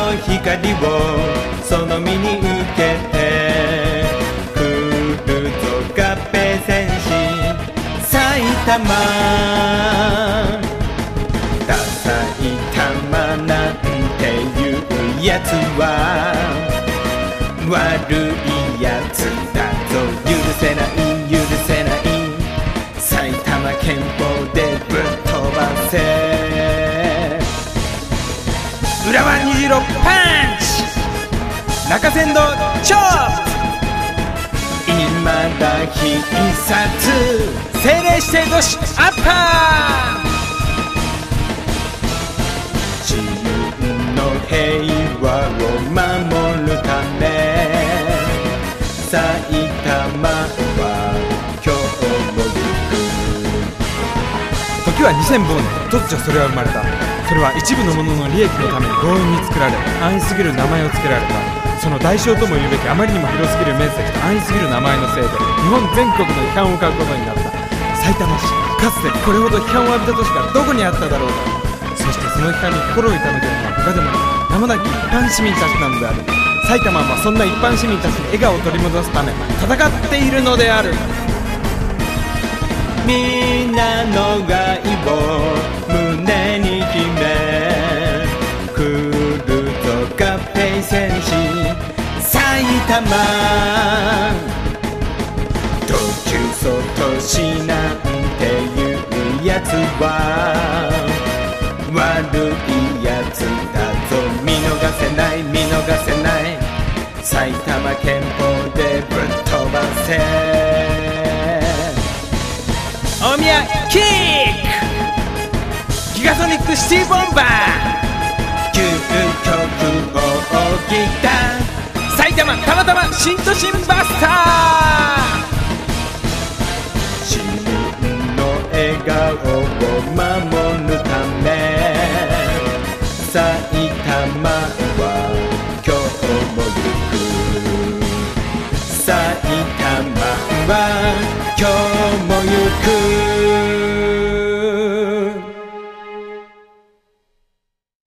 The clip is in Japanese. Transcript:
の光をその身に受けて来るぞ合併戦士埼玉ダサい玉なんていうやつは悪いやつだぞ許せない許せない埼玉県法でぶっ飛ばせ浦和26パンチ中山道チョップ今だ必殺精霊指定都市アッパー自分の平和を守るため埼玉は今日も行く時は2000本年突如それは生まれたそれは一部の者の利益のために強引に作られ安易すぎる名前を付けられたその代償とも言うべきあまりにも広すぎる面積と安易すぎる名前のせいで日本全国の批判を買うことになった埼玉市かつてこれほど批判を浴びた都市がどこにあっただろうかそしてその批判に心を痛めているのは他でもない名もなき一般市民たちなのである埼玉はそんな一般市民たちに笑顔を取り戻すため戦っているのであるみんなの愛を胸に秘め来るぞ合併戦士埼玉東急外市なんていうやつは悪いやつだぞ見逃せない見逃せない埼玉県法でぶっ飛ばせ大宮キックギガソニックシティボンバー究極奥義だ埼玉たまたま新都心バスター市民の笑顔を守るため埼玉は今日も行く埼玉は今日も行く